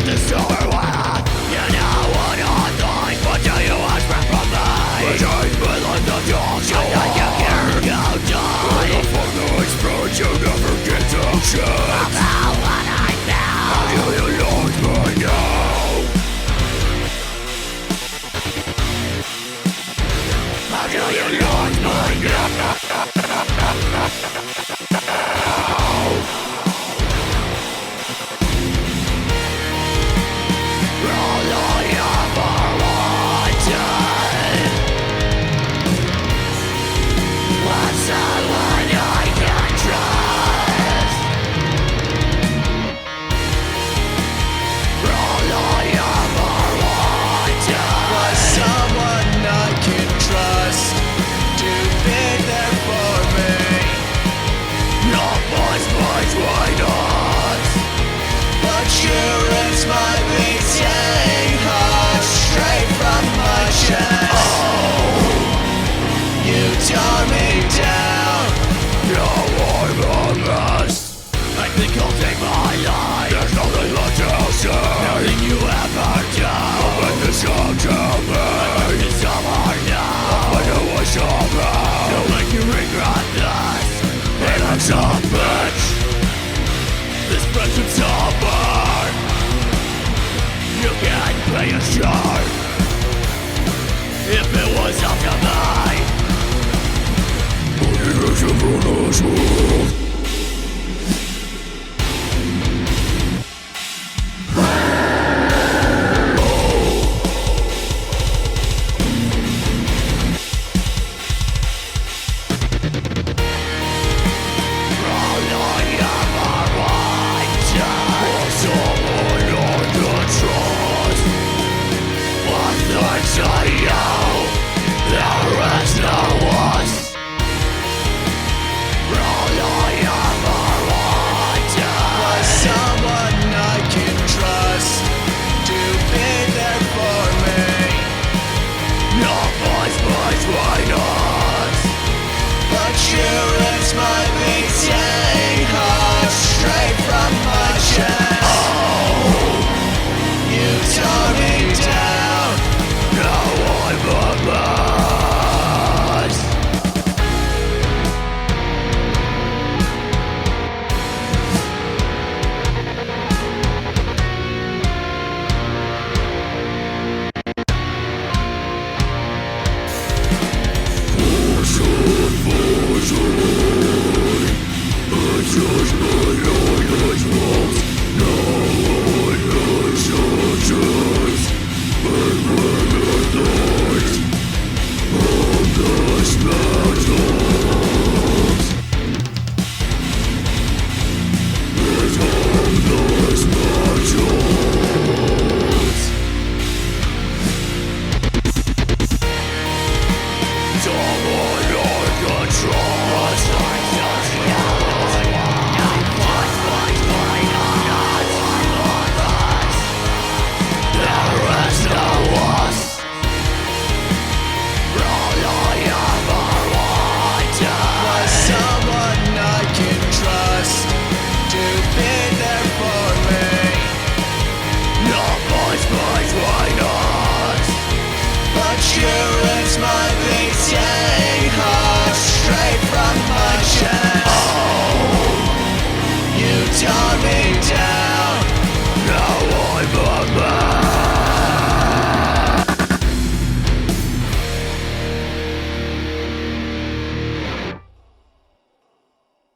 If this summer wild, you know what I like. What do you expect from me? But I've been like the dog, so I can care. You die. When the fire explodes, you never get to shine. About what I know. How do you lose me now? How do you lose me now? Insurance might be taking heart straight from my chest. You tore me down. Now I'm a mess. I think I'll take my life. There's nothing left to say. Nothing you ever do. I'll make this come to me. I make this summer now. I know I shall be. Don't make you regret this. Hey, that's a bitch. This friendship's over. You can't pay a shot. If it was up to me, Universe of Runners World.